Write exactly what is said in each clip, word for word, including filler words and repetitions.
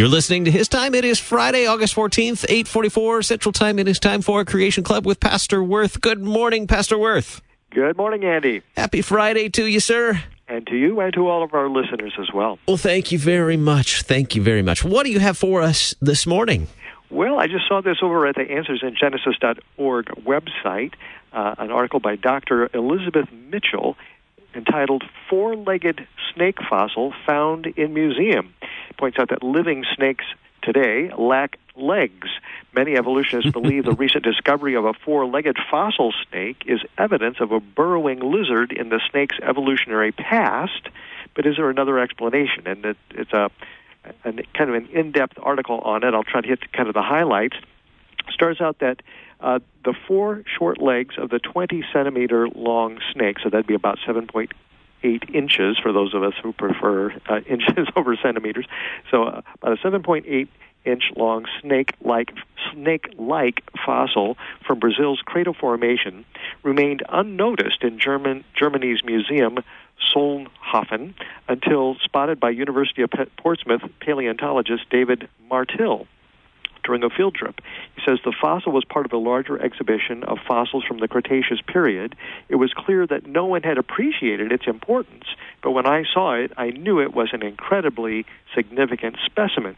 You're listening to His Time. It is Friday, August fourteenth, eight forty-four Central Time. It is time for Creation Club with Pastor Worth. Good morning, Pastor Worth. Good morning, Andy. Happy Friday to you, sir. And to you and to all of our listeners as well. Well, thank you very much. Thank you very much. What do you have for us this morning? Well, I just saw this over at the answers in genesis dot org website, uh, an article by Doctor Elizabeth Mitchell entitled Four-Legged Snake Fossil Found in Museum. It points out that living snakes today lack legs. Many evolutionists believe the recent discovery of a four-legged fossil snake is evidence of a burrowing lizard in the snake's evolutionary past. But is there another explanation? And it, it's a, a kind of an in-depth article on it. I'll try to hit kind of the highlights. Starts out that uh, the four short legs of the twenty centimeter long snake, so that'd be about seven point eight inches for those of us who prefer uh, inches over centimeters. So uh, about a seven point eight inch long snake-like snake-like fossil from Brazil's Crato Formation remained unnoticed in German, Germany's museum Solnhofen until spotted by University of Portsmouth paleontologist David Martill during a field trip. He says the fossil was part of a larger exhibition of fossils from the Cretaceous period. It was clear that no one had appreciated its importance, but when I saw it, I knew it was an incredibly significant specimen.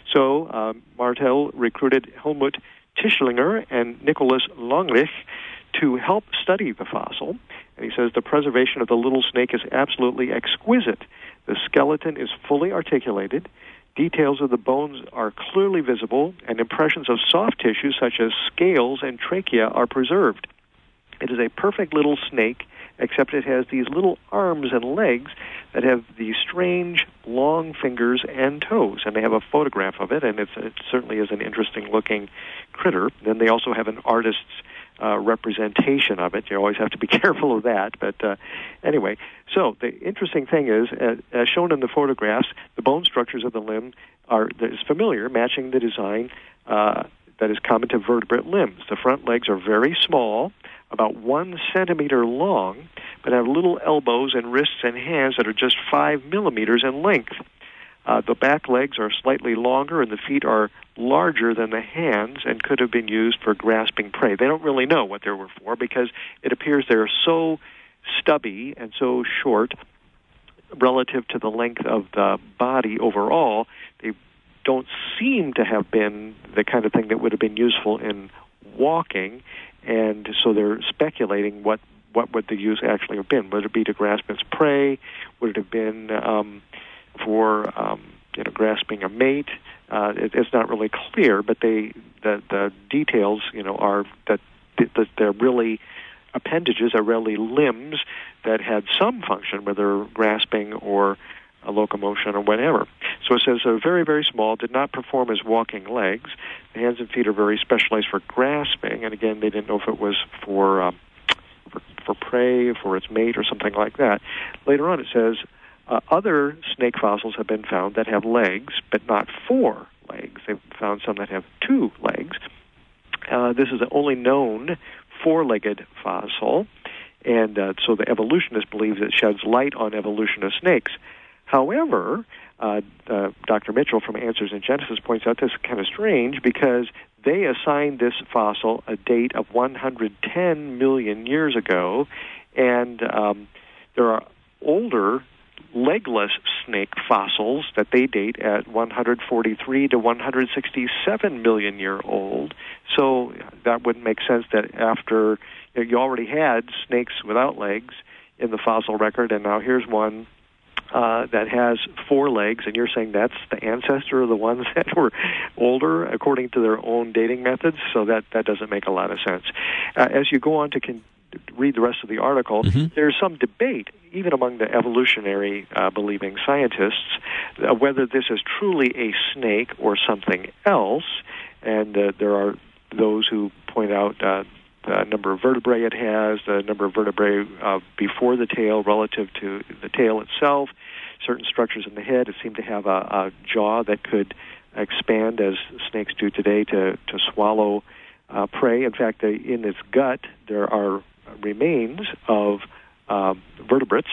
So um, Martel recruited Helmut Tischlinger and Nicholas Longrich to help study the fossil. And he says the preservation of the little snake is absolutely exquisite. The skeleton is fully articulated. Details of the bones are clearly visible, and impressions of soft tissue such as scales and trachea are preserved. It is a perfect little snake, except it has these little arms and legs that have these strange long fingers and toes. And they have a photograph of it, and it's, it certainly is an interesting-looking critter. Then they also have an artist's Uh, representation of it. You always have to be careful of that. But uh, anyway, so the interesting thing is, uh, as shown in the photographs, the bone structures of the limb are that is familiar, matching the design uh, that is common to vertebrate limbs. The front legs are very small, about one centimeter long, but have little elbows and wrists and hands that are just five millimeters in length. Uh, the back legs are slightly longer, and the feet are larger than the hands and could have been used for grasping prey. They don't really know what they were for because it appears they're so stubby and so short relative to the length of the body overall. They don't seem to have been the kind of thing that would have been useful in walking, and so they're speculating what, what would the use actually have been. Would it be to grasp its prey? Would it have been Um, for um, you know, grasping a mate? Uh, it, it's not really clear, but they the, the details you know are that, that they're really appendages, are really limbs that had some function, whether grasping or a locomotion or whatever. So it says they're very, very small, did not perform as walking legs. The hands and feet are very specialized for grasping, and again, they didn't know if it was for um, for, for prey, for its mate, or something like that. Later on, it says Uh, other snake fossils have been found that have legs, but not four legs. They've found some that have two legs. Uh, this is the only known four-legged fossil, and uh, so the evolutionist believes it sheds light on evolution of snakes. However, uh, uh, Doctor Mitchell from Answers in Genesis points out this is kind of strange because they assigned this fossil a date of one hundred ten million years ago, and um, there are older legless snake fossils that they date at one hundred forty-three to one hundred sixty-seven million year old. So that wouldn't make sense that after you, know, you already had snakes without legs in the fossil record, and now here's one uh, that has four legs, and you're saying that's the ancestor of the ones that were older according to their own dating methods. So that, that doesn't make a lot of sense. Uh, as you go on to con- read the rest of the article, mm-hmm. there's some debate, even among the evolutionary uh, believing scientists, uh, whether this is truly a snake or something else. And uh, there are those who point out uh, the number of vertebrae it has, the number of vertebrae uh, before the tail relative to the tail itself, certain structures in the head. It seemed to have a, a jaw that could expand as snakes do today to, to swallow uh, prey. In fact, they, in its gut, there are remains of um, vertebrates.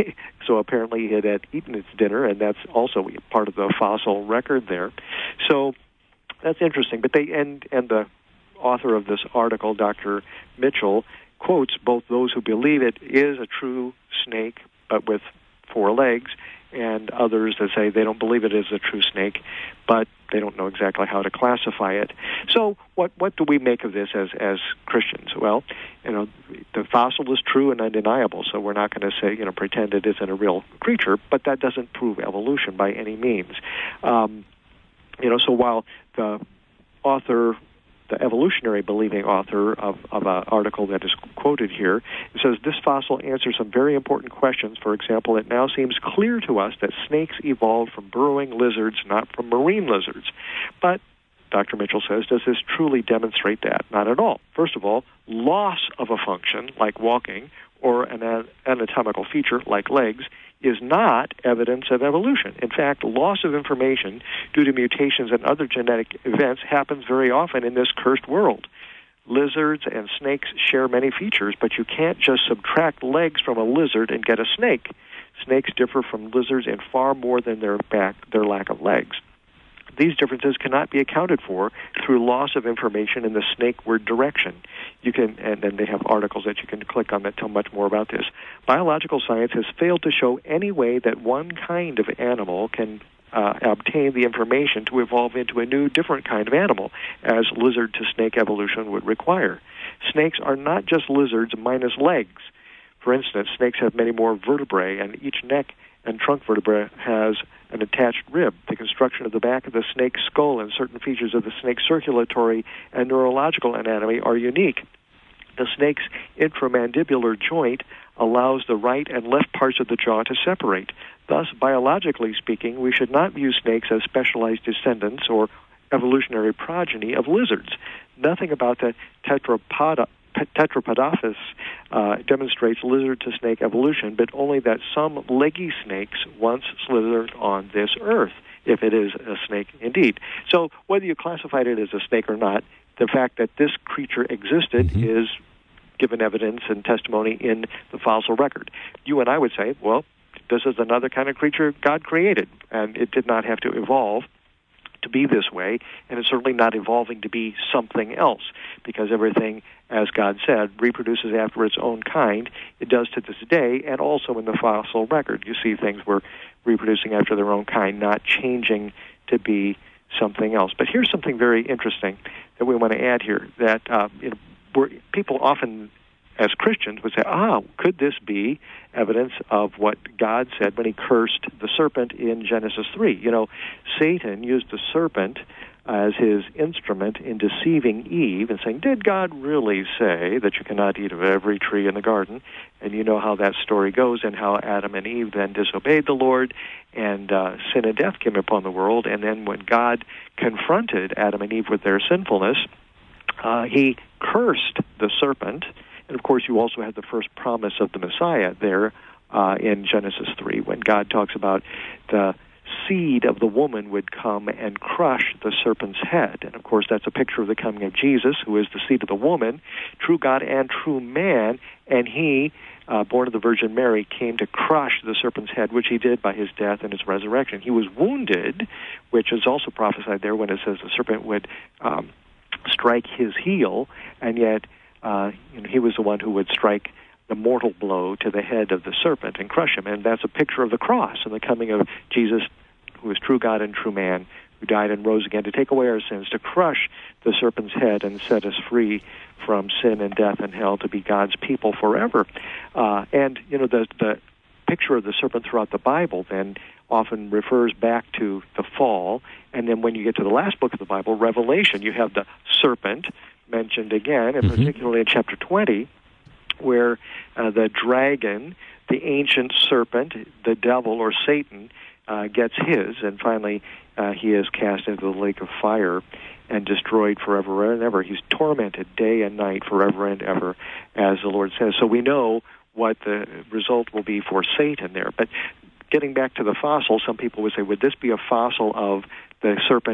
So apparently it had eaten its dinner, and that's also part of the fossil record there. So that's interesting. But they and and the author of this article, Doctor Mitchell, quotes both those who believe it is a true snake, but with four legs, and others that say they don't believe it is a true snake, but they don't know exactly how to classify it. So what what do we make of this as, as Christians? Well, you know, the fossil is true and undeniable, so we're not going to say, you know, pretend it isn't a real creature, but that doesn't prove evolution by any means. Um, you know, so while the author, the evolutionary believing author of, of an article that is quoted here, it says, this fossil answers some very important questions. For example, it now seems clear to us that snakes evolved from burrowing lizards, not from marine lizards. But, Doctor Mitchell says, does this truly demonstrate that? Not at all. First of all, loss of a function, like walking, or an anatomical feature, like legs, is not evidence of evolution. In fact, loss of information due to mutations and other genetic events happens very often in this cursed world. Lizards and snakes share many features, but you can't just subtract legs from a lizard and get a snake. Snakes differ from lizards in far more than their back, their lack of legs. These differences cannot be accounted for through loss of information in the snake word direction. You can, and then they have articles that you can click on that tell much more about this. Biological science has failed to show any way that one kind of animal can uh, obtain the information to evolve into a new, different kind of animal, as lizard to snake evolution would require. Snakes are not just lizards minus legs. For instance, snakes have many more vertebrae, and each neck and trunk vertebra has an attached rib. The construction of the back of the snake's skull and certain features of the snake's circulatory and neurological anatomy are unique. The snake's intramandibular joint allows the right and left parts of the jaw to separate. Thus, biologically speaking, we should not view snakes as specialized descendants or evolutionary progeny of lizards. Nothing about the tetrapoda Tetrapodophis uh, demonstrates lizard-to-snake evolution, but only that some leggy snakes once slithered on this earth, if it is a snake indeed. So whether you classified it as a snake or not, the fact that this creature existed mm-hmm. is given evidence and testimony in the fossil record. You and I would say, well, this is another kind of creature God created, and it did not have to evolve to be this way, and it's certainly not evolving to be something else, because everything, as God said, reproduces after its own kind. It does to this day, and also in the fossil record. You see things were reproducing after their own kind, not changing to be something else. But here's something very interesting that we want to add here, that uh, you know, we're, people often, as Christians, would say, ah, could this be evidence of what God said when he cursed the serpent in Genesis three? You know, Satan used the serpent as his instrument in deceiving Eve and saying, did God really say that you cannot eat of every tree in the garden? And you know how that story goes, and how Adam and Eve then disobeyed the Lord, and uh, sin and death came upon the world. And then when God confronted Adam and Eve with their sinfulness, uh, he cursed the serpent. And, of course, you also have the first promise of the Messiah there uh, in Genesis three, when God talks about the seed of the woman would come and crush the serpent's head. And, of course, that's a picture of the coming of Jesus, who is the seed of the woman, true God and true man, and he, uh, born of the Virgin Mary, came to crush the serpent's head, which he did by his death and his resurrection. He was wounded, which is also prophesied there when it says the serpent would um, strike his heel, and yet Uh, you know, he was the one who would strike the mortal blow to the head of the serpent and crush him. And that's a picture of the cross and the coming of Jesus, who is true God and true man, who died and rose again to take away our sins, to crush the serpent's head and set us free from sin and death and hell, to be God's people forever. Uh, and, you know, the, the picture of the serpent throughout the Bible then often refers back to the fall. And then when you get to the last book of the Bible, Revelation, you have the serpent mentioned again, and mm-hmm. particularly in chapter twenty, where uh, the dragon, the ancient serpent, the devil or Satan, uh, gets his, and finally uh, he is cast into the lake of fire and destroyed forever and ever. He's tormented day and night forever and ever, as the Lord says. So we know what the result will be for Satan there. But getting back to the fossil, some people would say, would this be a fossil of the serpent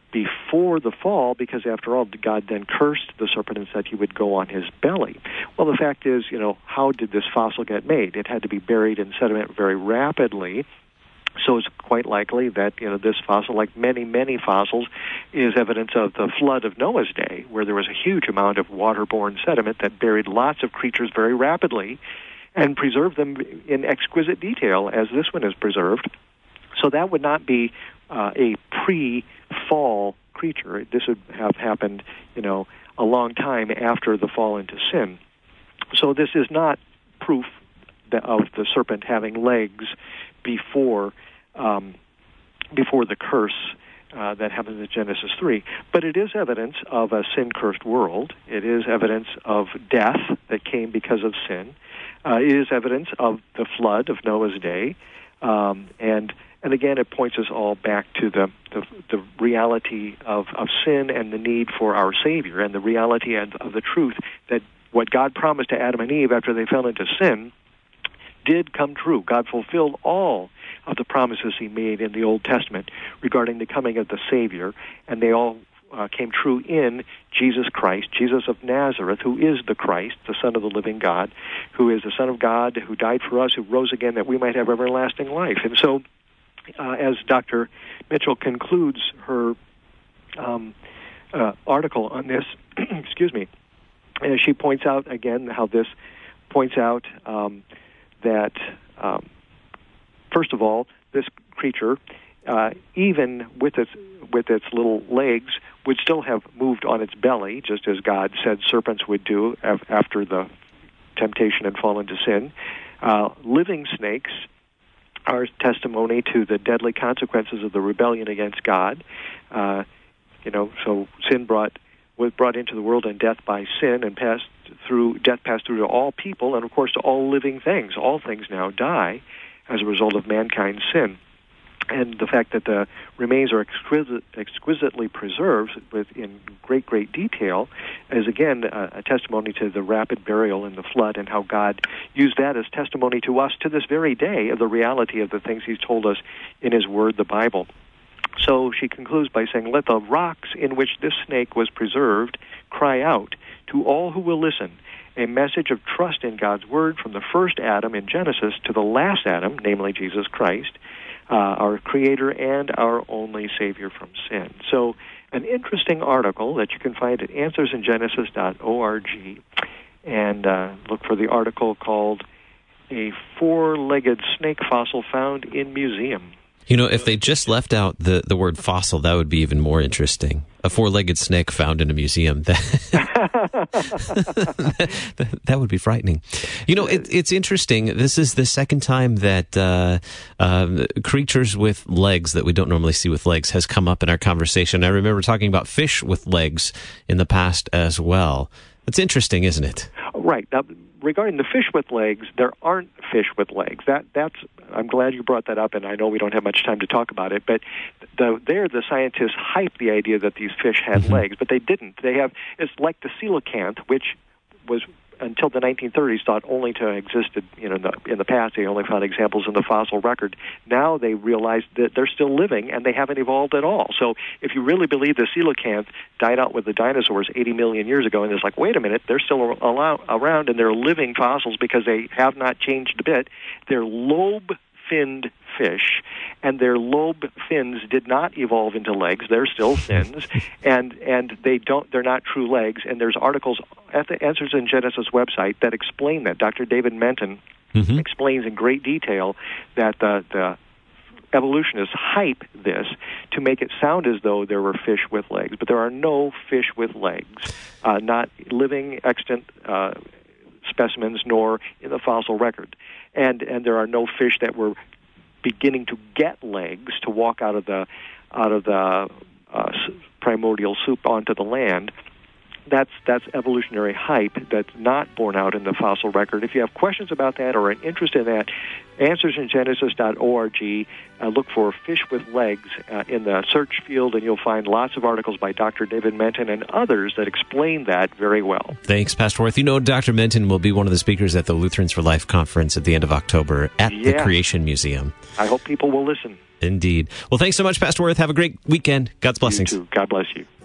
before the fall, because after all, God then cursed the serpent and said he would go on his belly. Well, the fact is, you know, how did this fossil get made? It had to be buried in sediment very rapidly. So it's quite likely that, you know, this fossil, like many, many fossils, is evidence of the flood of Noah's day, where there was a huge amount of waterborne sediment that buried lots of creatures very rapidly and preserved them in exquisite detail, as this one is preserved. So that would not be uh, a pre-fall creature. This would have happened, you know, a long time after the fall into sin. So this is not proof that of the serpent having legs before um, before the curse uh, that happens in Genesis three. But it is evidence of a sin-cursed world. It is evidence of death that came because of sin. Uh, it is evidence of the flood of Noah's day. Um, and and again, it points us all back to the, the, the reality of, of sin and the need for our Savior, and the reality of, of the truth that what God promised to Adam and Eve after they fell into sin did come true. God fulfilled all of the promises he made in the Old Testament regarding the coming of the Savior, and they all uh, came true in Jesus Christ, Jesus of Nazareth, who is the Christ, the Son of the living God, who is the Son of God, who died for us, who rose again that we might have everlasting life. And so, uh, as Doctor Mitchell concludes her um, uh, article on this, excuse me, uh, she points out again how this points out um, that, um, first of all, this creature, uh, even with its with its little legs, would still have moved on its belly, just as God said serpents would do af- after the temptation and fall into sin. Uh, living snakes are testimony to the deadly consequences of the rebellion against God. Uh, you know, so sin brought was brought into the world, and death by sin, and passed through death passed through to all people, and of course to all living things. All things now die as a result of mankind's sin. And the fact that the remains are exquisite, exquisitely preserved with in great, great detail is, again, a, a testimony to the rapid burial in the flood, and how God used that as testimony to us to this very day of the reality of the things he's told us in his word, the Bible. So she concludes by saying, "Let the rocks in which this snake was preserved cry out to all who will listen, a message of trust in God's word from the first Adam in Genesis to the last Adam, namely Jesus Christ, uh, our Creator and our only Savior from sin." So an interesting article that you can find at answers in genesis dot org, and uh, look for the article called "A Four-Legged Snake Fossil Found in Museum." You know, if they just left out the, the word fossil, that would be even more interesting. A four-legged snake found in a museum. That, that, that would be frightening. You know, it, it's interesting. This is the second time that uh, uh, creatures with legs that we don't normally see with legs has come up in our conversation. I remember talking about fish with legs in the past as well. It's interesting, isn't it? Right. Now, regarding the fish with legs, there aren't fish with legs. That that's. I'm glad you brought that up, and I know we don't have much time to talk about it. But the, there, the scientists hyped the idea that these fish had mm-hmm. legs, but they didn't. They have. It's like the coelacanth, which was until the nineteen thirties thought only to existed. You know, in the, in the past they only found examples in the fossil record. Now they realize that they're still living and they haven't evolved at all. So if you really believe the coelacanth died out with the dinosaurs eighty million years ago, and it's like, wait a minute, they're still allow, around and they're living fossils because they have not changed a bit. They're lobe-finned fish, and their lobe fins did not evolve into legs. They're still fins, and and they don't. They're not true legs. And there's articles at the Answers in Genesis website that explain that. Doctor David Menton mm-hmm. explains in great detail that the the evolutionists hype this to make it sound as though there were fish with legs, but there are no fish with legs, uh, not living extant uh, specimens, nor in the fossil record, and and there are no fish that were beginning to get legs to walk out of the out of the uh, primordial soup onto the land. That's that's evolutionary hype that's not borne out in the fossil record. If you have questions about that or an interest in that, answers in genesis dot org. Uh, look for Fish with Legs uh, in the search field, and you'll find lots of articles by Doctor David Menton and others that explain that very well. Thanks, Pastor Worth. You know, Doctor Menton will be one of the speakers at the Lutherans for Life conference at the end of October at yeah. the Creation Museum. I hope people will listen. Indeed. Well, thanks so much, Pastor Worth. Have a great weekend. God's blessings. You too. God bless you.